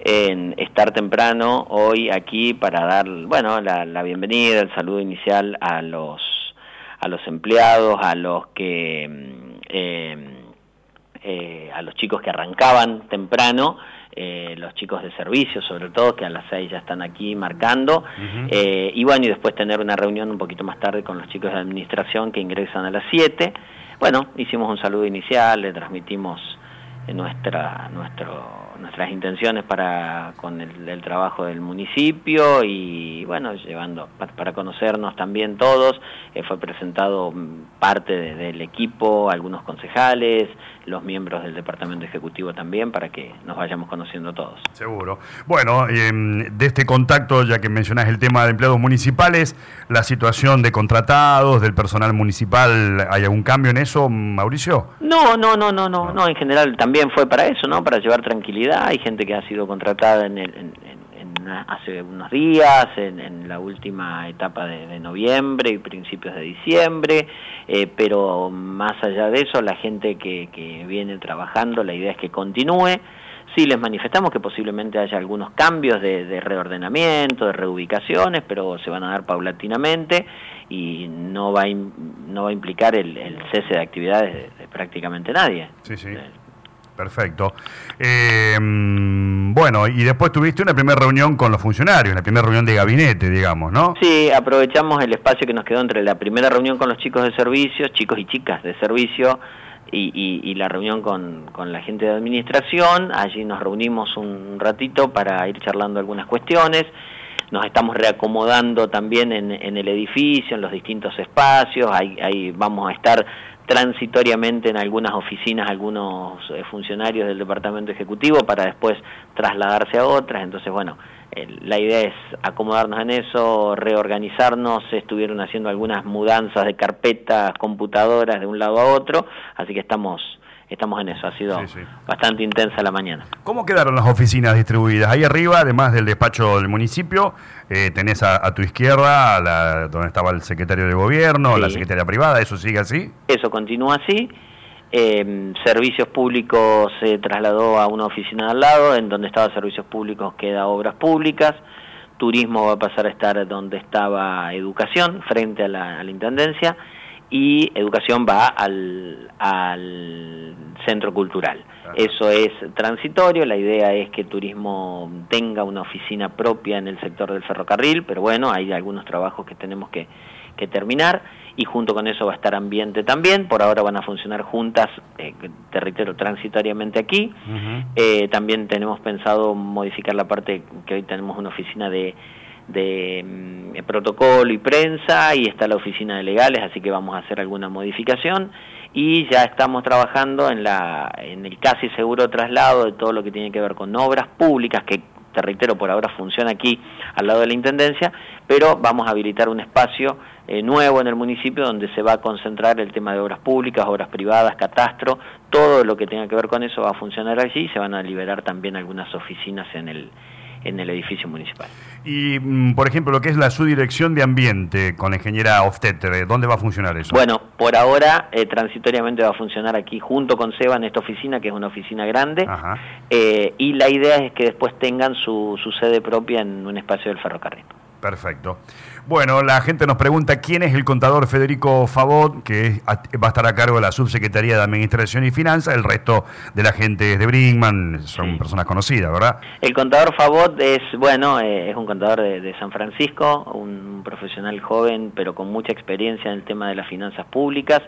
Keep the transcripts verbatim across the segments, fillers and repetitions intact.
en estar temprano hoy aquí para dar, bueno, la, la bienvenida, el saludo inicial a los a los empleados, a los que eh, eh, a los chicos que arrancaban temprano, eh, los chicos de servicio sobre todo, que a las seis ya están aquí marcando, uh-huh. eh, y bueno, y después tener una reunión un poquito más tarde con los chicos de administración que ingresan a las siete. Bueno, hicimos un saludo inicial, le transmitimos nuestra nuestro nuestras intenciones para con el, el trabajo del municipio y bueno, llevando para, para conocernos también todos. Eh, fue presentado parte de, del equipo, algunos concejales, los miembros del departamento ejecutivo también, para que nos vayamos conociendo todos. Seguro. Bueno, eh, de este contacto, ya que mencionás el tema de empleados municipales, la situación de contratados, del personal municipal, ¿hay algún cambio en eso, Mauricio? No, no, no, no, no, no, en general también fue para eso, ¿no? Para llevar tranquilidad. Hay gente que ha sido contratada en, el, en, en, en hace unos días, en, en la última etapa de, de noviembre y principios de diciembre, eh, pero más allá de eso, la gente que, que viene trabajando, la idea es que continúe. Sí, les manifestamos que posiblemente haya algunos cambios de, de reordenamiento, de reubicaciones, pero se van a dar paulatinamente y no va a, no va a implicar el, el cese de actividades de, de prácticamente nadie. Sí, sí. Eh, Perfecto. Eh, bueno, y después tuviste una primera reunión con los funcionarios, la primera reunión de gabinete, digamos, ¿no? Sí, aprovechamos el espacio que nos quedó entre la primera reunión con los chicos de servicio, chicos y chicas de servicio, y, y, y la reunión con, con la gente de administración. Allí nos reunimos un ratito para ir charlando algunas cuestiones. Nos estamos reacomodando también en, en el edificio, en los distintos espacios. Ahí, ahí vamos a estar transitoriamente en algunas oficinas, algunos eh, funcionarios del departamento ejecutivo, para después trasladarse a otras. Entonces, bueno, eh, la idea es acomodarnos en eso, reorganizarnos. Se estuvieron haciendo algunas mudanzas de carpetas, computadoras de un lado a otro, así que estamos estamos en eso. Ha sido sí, sí. bastante intensa la mañana. ¿Cómo quedaron las oficinas distribuidas? Ahí arriba, además del despacho del municipio, eh, tenés a, a tu izquierda a la, donde estaba el secretario de gobierno, sí. la secretaria privada. ¿Eso sigue así? Eso continúa así. Eh, servicios públicos se trasladó a una oficina de al lado, en donde estaba servicios públicos queda obras públicas. Turismo va a pasar a estar donde estaba educación, frente a la, a la intendencia, y educación va al, al centro cultural. Ajá. Eso es transitorio. La idea es que turismo tenga una oficina propia en el sector del ferrocarril, pero bueno, hay algunos trabajos que tenemos que, que terminar, y junto con eso va a estar ambiente también. Por ahora van a funcionar juntas, eh, te reitero, transitoriamente aquí. Uh-huh. Eh, también tenemos pensado modificar la parte que hoy tenemos una oficina de de mm, protocolo y prensa, y está la oficina de legales, así que vamos a hacer alguna modificación, y ya estamos trabajando en la en el casi seguro traslado de todo lo que tiene que ver con obras públicas, que te reitero, por ahora funciona aquí al lado de la intendencia, pero vamos a habilitar un espacio eh, nuevo en el municipio donde se va a concentrar el tema de obras públicas, obras privadas, catastro. Todo lo que tenga que ver con eso va a funcionar allí. Se van a liberar también algunas oficinas en el en el edificio municipal. Y, por ejemplo, lo que es la subdirección de ambiente con la ingeniera Hofstetter, ¿dónde va a funcionar eso? Bueno, por ahora, eh, transitoriamente va a funcionar aquí junto con Seba en esta oficina, que es una oficina grande, eh, y la idea es que después tengan su, su sede propia en un espacio del ferrocarril. Perfecto. Bueno, la gente nos pregunta quién es el contador Federico Favot, que va a estar a cargo de la Subsecretaría de Administración y Finanzas. El resto de la gente es de Brinkmann, son sí. personas conocidas, ¿verdad? El contador Favot es, bueno, eh, es un contador de, de San Francisco, un profesional joven, pero con mucha experiencia en el tema de las finanzas públicas.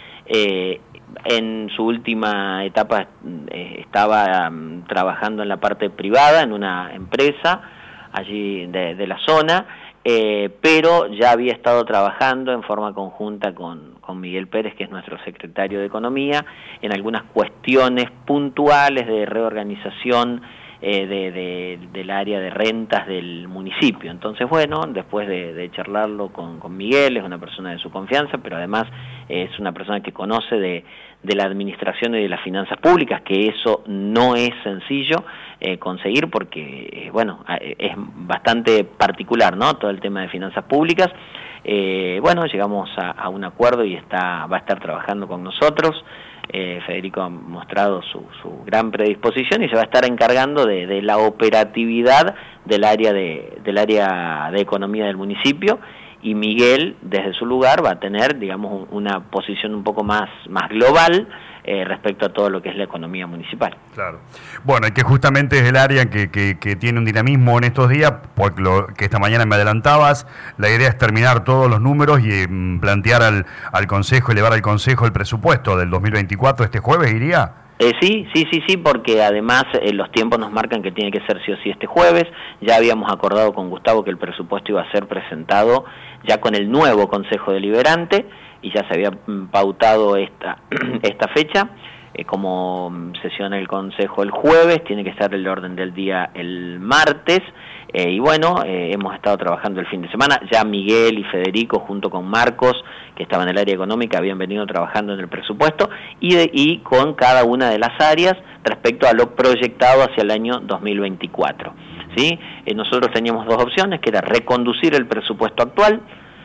Eh, en su última etapa eh, estaba um, trabajando en la parte privada, en una empresa allí de, de la zona, eh, pero ya había estado trabajando en forma conjunta con, con Miguel Pérez, que es nuestro secretario de Economía, en algunas cuestiones puntuales de reorganización eh, de, de, del área de rentas del municipio. Entonces, bueno, después de, de charlarlo con, con Miguel, es una persona de su confianza, pero además eh, es una persona que conoce de, de la administración y de las finanzas públicas, que eso no es sencillo eh, conseguir, porque, eh, bueno, es bastante particular, ¿no?, todo el tema de finanzas públicas. Eh, bueno, llegamos a, a un acuerdo y está va a estar trabajando con nosotros. Eh, Federico ha mostrado su, su gran predisposición y se va a estar encargando de, de la operatividad del área de, del área de economía del municipio, y Miguel, desde su lugar, va a tener, digamos, una posición un poco más, más global eh, respecto a todo lo que es la economía municipal. Claro. Bueno, y que justamente es el área que, que, que tiene un dinamismo en estos días, porque lo que esta mañana me adelantabas, la idea es terminar todos los números y eh, plantear al, al Consejo, elevar al Consejo el presupuesto del dos mil veinticuatro este jueves, ¿iría? Eh, sí, sí, sí, sí, porque además eh, los tiempos nos marcan que tiene que ser sí o sí este jueves. Ya habíamos acordado con Gustavo que el presupuesto iba a ser presentado ya con el nuevo Consejo Deliberante, y ya se había pautado esta, esta fecha. Eh, como sesiona el Consejo el jueves, tiene que estar el orden del día el martes. Eh, y bueno, eh, hemos estado trabajando el fin de semana. Ya Miguel y Federico, junto con Marcos, que estaba en el área económica, habían venido trabajando en el presupuesto y, de, y con cada una de las áreas respecto a lo proyectado hacia el año dos mil veinticuatro. ¿Sí? Eh, nosotros teníamos dos opciones, que era reconducir el presupuesto actual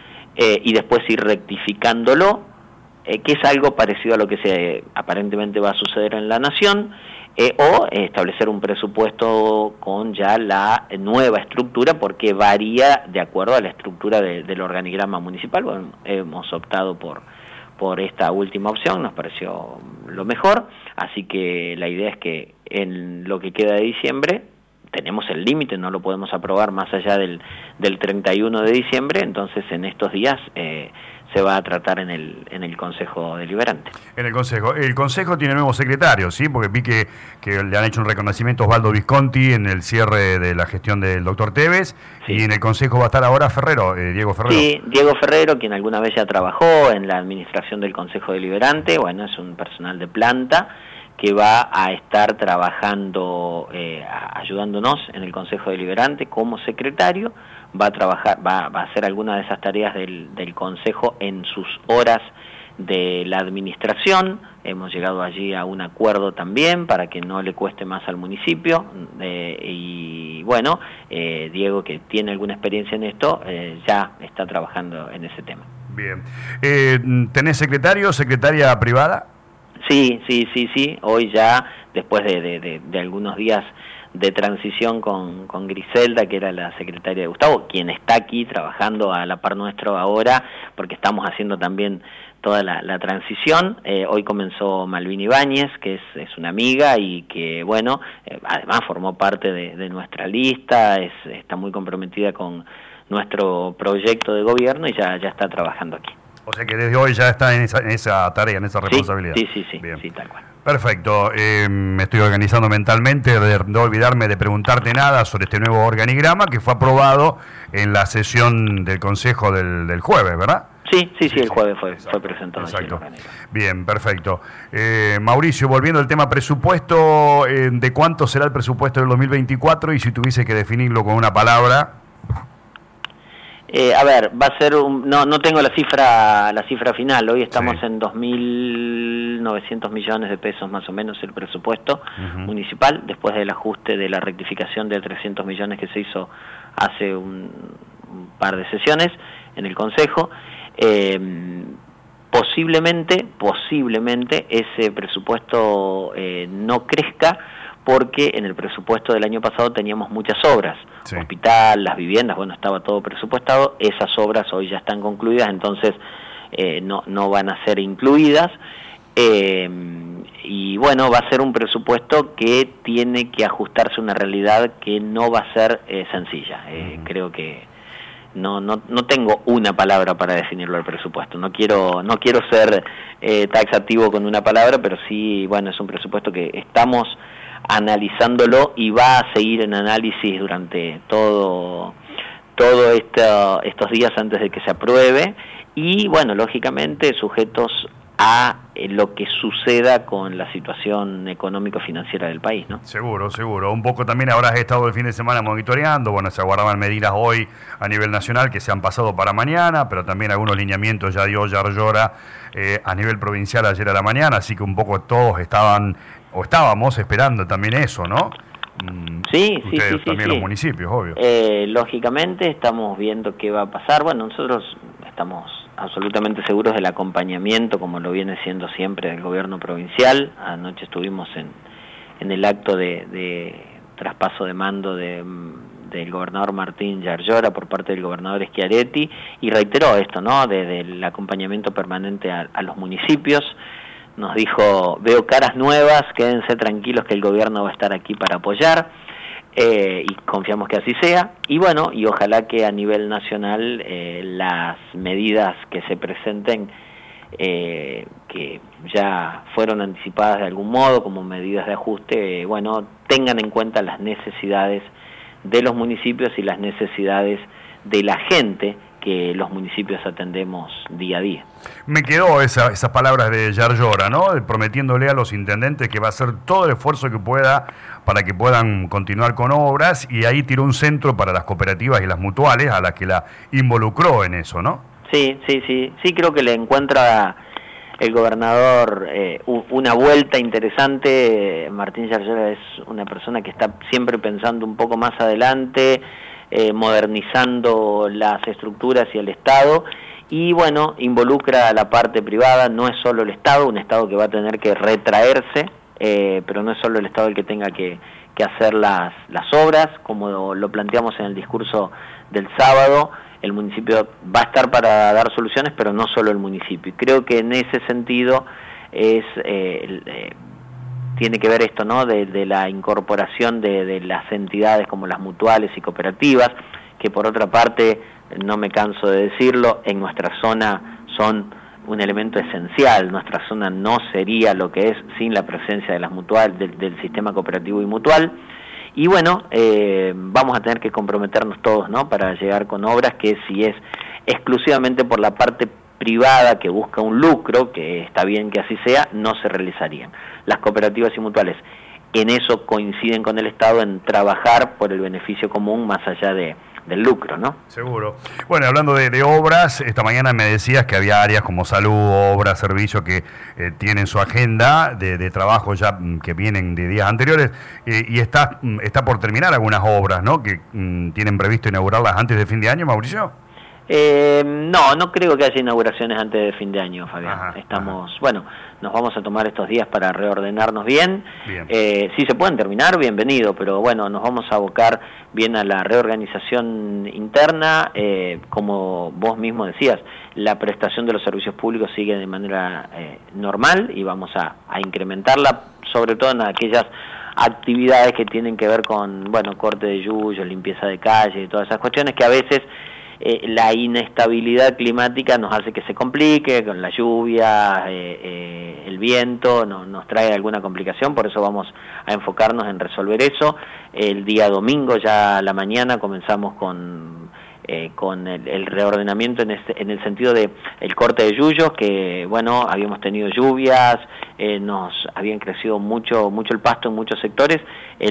eh, y después ir rectificándolo, eh, que es algo parecido a lo que se aparentemente va a suceder en la Nación. Eh, o establecer un presupuesto con ya la nueva estructura, porque varía de acuerdo a la estructura de, del organigrama municipal. Bueno, hemos optado por, por esta última opción, nos pareció lo mejor, así que la idea es que en lo que queda de diciembre tenemos el límite, no lo podemos aprobar más allá del, del treinta y uno de diciembre, entonces en estos días eh, se va a tratar en el en el Consejo Deliberante. En el Consejo. El Consejo tiene nuevo secretario, ¿sí? Porque vi que, que le han hecho un reconocimiento a Osvaldo Visconti en el cierre de la gestión del doctor Tevez, sí. Y en el Consejo va a estar ahora Ferrero, eh, Diego Ferrero. Sí, Diego Ferrero, quien alguna vez ya trabajó en la administración del Consejo Deliberante, bueno, es un personal de planta que va a estar trabajando, eh, ayudándonos en el Consejo Deliberante como secretario. Va a trabajar, va, va a hacer algunas de esas tareas del, del Consejo en sus horas de la administración. Hemos llegado allí a un acuerdo también para que no le cueste más al municipio. Eh, y bueno, eh, Diego, que tiene alguna experiencia en esto, eh, ya está trabajando en ese tema. Bien. Eh, ¿Tenés secretario, secretaria privada? Sí, sí, sí, sí. Hoy ya, después de, de, de, de algunos días de transición con, con Griselda, que era la secretaria de Gustavo, quien está aquí trabajando a la par nuestro ahora, porque estamos haciendo también toda la, la transición. Eh, hoy comenzó Malvin Ibáñez, que es, es una amiga y que, bueno, eh, además formó parte de, de nuestra lista, es, está muy comprometida con nuestro proyecto de gobierno y ya, ya está trabajando aquí. O sea que desde hoy ya está en esa, en esa tarea, en esa responsabilidad. Sí, sí, sí, sí, sí, tal cual. Perfecto. Eh, me estoy organizando mentalmente de no olvidarme de preguntarte nada sobre este nuevo organigrama que fue aprobado en la sesión del Consejo del, del jueves, ¿verdad? Sí, sí, sí, sí, el jueves fue, fue presentado. Exacto. Bien, perfecto. Eh, Mauricio, volviendo al tema presupuesto, eh, ¿de cuánto será el presupuesto del dos mil veinticuatro? Y si tuviese que definirlo con una palabra... Eh, a ver, va a ser un, no no tengo la cifra la cifra final. Hoy estamos sí. en dos mil novecientos millones de pesos más o menos el presupuesto uh-huh. municipal, después del ajuste de la rectificación de trescientos millones que se hizo hace un, un par de sesiones en el Consejo. Eh, posiblemente, posiblemente ese presupuesto eh, no crezca, porque en el presupuesto del año pasado teníamos muchas obras, sí. Hospital, las viviendas, bueno, estaba todo presupuestado, esas obras hoy ya están concluidas, entonces eh, no, no van a ser incluidas, eh, y bueno, va a ser un presupuesto que tiene que ajustarse a una realidad que no va a ser eh, sencilla. Eh, uh-huh. Creo que no, no, no tengo una palabra para definirlo el presupuesto, no quiero, no quiero ser eh, taxativo con una palabra, pero sí, bueno, es un presupuesto que estamos analizándolo y va a seguir en análisis durante todo todo esto, estos días antes de que se apruebe y bueno, lógicamente sujetos a lo que suceda con la situación económico-financiera del país, ¿no? Seguro, seguro. Un poco también habrás estado el fin de semana monitoreando, bueno, se aguardaban medidas hoy a nivel nacional que se han pasado para mañana, pero también algunos lineamientos ya dio Yarlora eh, a nivel provincial ayer a la mañana, así que un poco todos estaban o estábamos esperando también eso, ¿no? Sí, sí, Ustedes sí, sí, también sí. Los municipios, obvio. Eh, lógicamente estamos viendo qué va a pasar. Bueno, nosotros estamos absolutamente seguros del acompañamiento, como lo viene siendo siempre el gobierno provincial. Anoche estuvimos en, en el acto de, de traspaso de mando de, del gobernador Martín Yarlora por parte del gobernador Schiaretti, y reiteró esto, ¿no?, de, del acompañamiento permanente a, a los municipios. Nos dijo: veo caras nuevas, quédense tranquilos que el gobierno va a estar aquí para apoyar. Eh, y confiamos que así sea, y bueno, y ojalá que a nivel nacional eh, las medidas que se presenten, eh, que ya fueron anticipadas de algún modo como medidas de ajuste, eh, bueno, tengan en cuenta las necesidades de los municipios y las necesidades de la gente que los municipios atendemos día a día. Me quedó esa, esas palabras de Yarlora, ¿no?, prometiéndole a los intendentes que va a hacer todo el esfuerzo que pueda para que puedan continuar con obras, y ahí tiró un centro para las cooperativas y las mutuales, a las que la involucró en eso, ¿no? Sí, sí, sí, sí, creo que le encuentra el gobernador eh, una vuelta interesante. Martín Yarlora es una persona que está siempre pensando un poco más adelante, Eh, modernizando las estructuras y el Estado, y bueno, involucra a la parte privada. No es solo el Estado, un Estado que va a tener que retraerse, eh, pero no es solo el Estado el que tenga que, que hacer las, las obras, como lo, lo planteamos en el discurso del sábado. El municipio va a estar para dar soluciones, pero no solo el municipio, y creo que en ese sentido es eh, el, eh, tiene que ver esto, ¿no?, de, de la incorporación de, de las entidades como las mutuales y cooperativas, que por otra parte, no me canso de decirlo, en nuestra zona son un elemento esencial. Nuestra zona no sería lo que es sin la presencia de las mutuales, del, del sistema cooperativo y mutual. Y bueno, eh, vamos a tener que comprometernos todos, ¿no?, para llegar con obras que, si es exclusivamente por la parte privada que busca un lucro, que está bien que así sea, no se realizarían. Las cooperativas y mutuales en eso coinciden con el Estado, en trabajar por el beneficio común más allá de, del lucro, ¿no? Seguro. Bueno, hablando de, de obras, esta mañana me decías que había áreas como salud, obras, servicios que eh, tienen su agenda de, de trabajo ya que vienen de días anteriores, eh, y está, está por terminar algunas obras, ¿no?, que mm, tienen previsto inaugurarlas antes de fin de año, Mauricio. Eh, no, no creo que haya inauguraciones antes de fin de año, Fabián. Ajá, Estamos, ajá. Bueno, nos vamos a tomar estos días para reordenarnos bien. bien. Eh, si se pueden terminar, bienvenido, pero bueno, nos vamos a abocar bien a la reorganización interna. Eh, como vos mismo decías, la prestación de los servicios públicos sigue de manera eh, normal, y vamos a, a incrementarla, sobre todo en aquellas actividades que tienen que ver con, bueno, corte de yuyo, limpieza de calle y todas esas cuestiones que a veces Eh, la inestabilidad climática nos hace que se complique, con la lluvia, eh, eh, el viento, no, nos trae alguna complicación. Por eso vamos a enfocarnos en resolver eso. El día domingo, ya a la mañana, comenzamos con eh, con el, el reordenamiento en, este, en el sentido de el corte de yuyos, que bueno, habíamos tenido lluvias, eh, nos habían crecido mucho mucho el pasto en muchos sectores.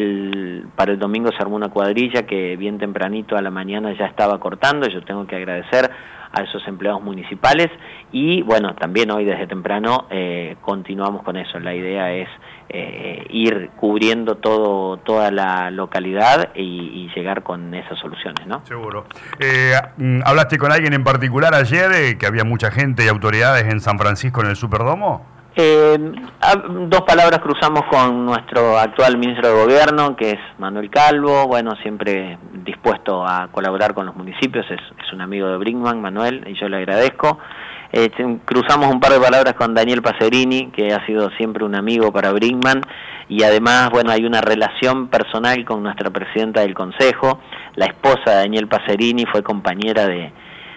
El, para el domingo se armó una cuadrilla que bien tempranito a la mañana ya estaba cortando. Yo tengo que agradecer a esos empleados municipales, y bueno, también hoy desde temprano eh, continuamos con eso. La idea es eh, ir cubriendo todo toda la localidad y, y llegar con esas soluciones, ¿no? Seguro. Eh, ¿Hablaste con alguien en particular ayer, eh, que había mucha gente y autoridades en San Francisco en el Superdomo? Eh, dos palabras cruzamos con nuestro actual ministro de Gobierno, que es Manuel Calvo. Bueno, siempre dispuesto a colaborar con los municipios, es, es un amigo de Brinkman, Manuel, y yo le agradezco. Eh, cruzamos un par de palabras con Daniel Pacerini, que ha sido siempre un amigo para Brinkman, y además, bueno, hay una relación personal con nuestra presidenta del Consejo. La esposa de Daniel Pacerini fue compañera de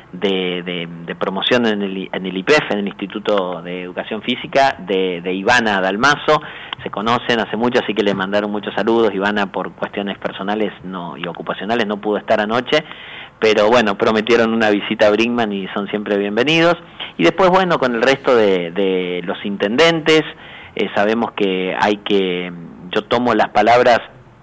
De, de, de promoción en el, en el I P E F, en el Instituto de Educación Física, de, de Ivana Dalmazo. Se conocen hace mucho, así que le mandaron muchos saludos. Ivana, por cuestiones personales no y ocupacionales, no pudo estar anoche, pero bueno, prometieron una visita a Brinkman y son siempre bienvenidos. Y después, bueno, con el resto de, de los intendentes, eh, sabemos que hay que... Yo tomo las palabras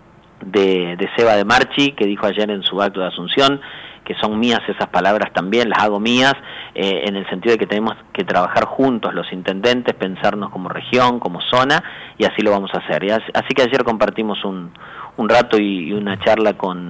de, de Seba de Marchi, que dijo ayer en su acto de asunción, que son mías esas palabras también, las hago mías, eh, en el sentido de que tenemos que trabajar juntos los intendentes, pensarnos como región, como zona, y así lo vamos a hacer. Y así, así que ayer compartimos un, un rato y, y una charla con,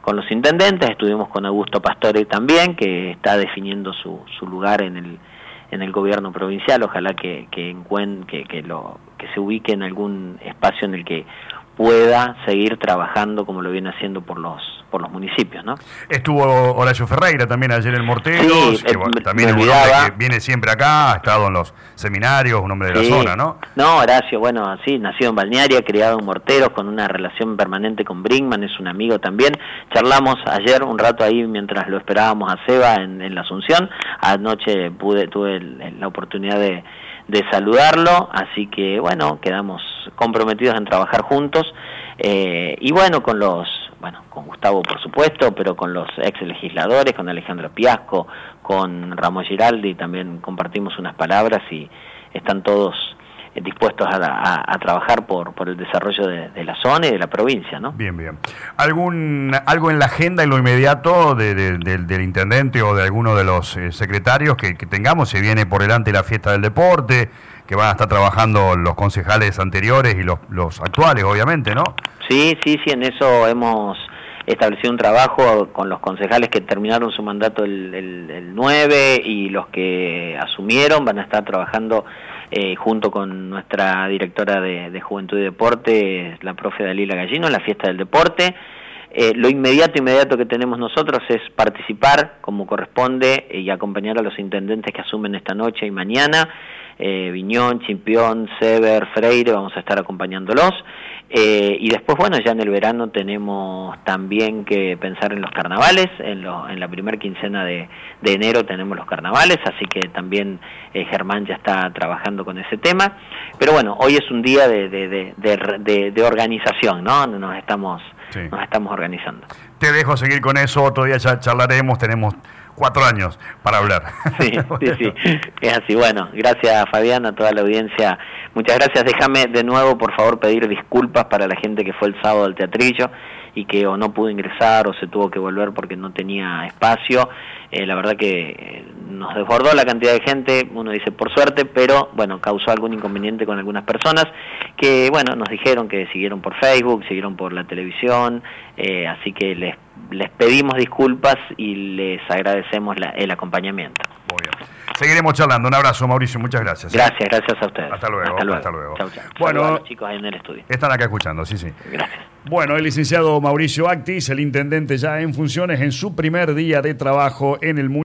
con los intendentes, estuvimos con Augusto Pastore también, que está definiendo su, su lugar en el en el gobierno provincial, ojalá que que, encuen, que que lo que se ubique en algún espacio en el que pueda seguir trabajando como lo viene haciendo por los por los municipios, ¿no? Estuvo Horacio Ferreira también ayer en Morteros, sí, que eh, también es un hombre que viene siempre acá, ha estado en los seminarios, un hombre de sí. la zona, ¿no? No, Horacio, bueno, sí, nacido en Balnearia, criado en Morteros, con una relación permanente con Brinkman, es un amigo también. Charlamos ayer un rato ahí mientras lo esperábamos a Seba en, en la Asunción. Anoche pude tuve el, la oportunidad de de saludarlo, así que bueno, quedamos comprometidos en trabajar juntos, eh, y bueno, con los, bueno, con Gustavo por supuesto, pero con los ex legisladores, con Alejandro Piasco, con Ramón Giraldi, también compartimos unas palabras y están todos dispuestos a, a, a trabajar por por el desarrollo de, de la zona y de la provincia, ¿no? Bien, bien. ¿Algún algo en la agenda, en lo inmediato de, de, de, del intendente o de alguno de los eh, secretarios que, que tengamos? Se viene por delante la fiesta del deporte, que van a estar trabajando los concejales anteriores y los, los actuales, obviamente, ¿no? Sí, sí, sí, en eso hemos establecido un trabajo con los concejales que terminaron su mandato el, el, el nueve y los que asumieron van a estar trabajando Eh, junto con nuestra directora de, de Juventud y Deporte, la profe Dalila Gallino, en la fiesta del deporte. Eh, lo inmediato, inmediato que tenemos nosotros es participar como corresponde y acompañar a los intendentes que asumen esta noche y mañana. Eh, Viñón, Chimpión, Sever, Freire, vamos a estar acompañándolos. Eh, y después, bueno, ya en el verano tenemos también que pensar en los carnavales, en, lo, en la primer quincena de, de enero tenemos los carnavales, así que también eh, Germán ya está trabajando con ese tema. Pero bueno, hoy es un día de, de, de, de, de, de organización, ¿no? Nos estamos, sí. nos estamos organizando. Te dejo seguir con eso, otro día ya charlaremos, tenemos cuatro años para hablar. Sí, sí, sí, es así. Bueno, gracias Fabián, a toda la audiencia. Muchas gracias. Déjame de nuevo, por favor, pedir disculpas para la gente que fue el sábado al teatrillo y que o no pudo ingresar o se tuvo que volver porque no tenía espacio. Eh, la verdad que nos desbordó la cantidad de gente, uno dice por suerte, pero bueno, causó algún inconveniente con algunas personas que, bueno, nos dijeron que siguieron por Facebook, siguieron por la televisión, eh, así que les, les pedimos disculpas y les agradecemos la, el acompañamiento. Muy bien. Seguiremos charlando. Un abrazo, Mauricio. Muchas gracias. Gracias, gracias a ustedes. Hasta luego. Hasta luego. Hasta luego. Chau, chau. Bueno, a los chicos ahí en el estudio. Están acá escuchando, sí, sí. Gracias. Bueno, el licenciado Mauricio Actis, el intendente ya en funciones en su primer día de trabajo en el municipio.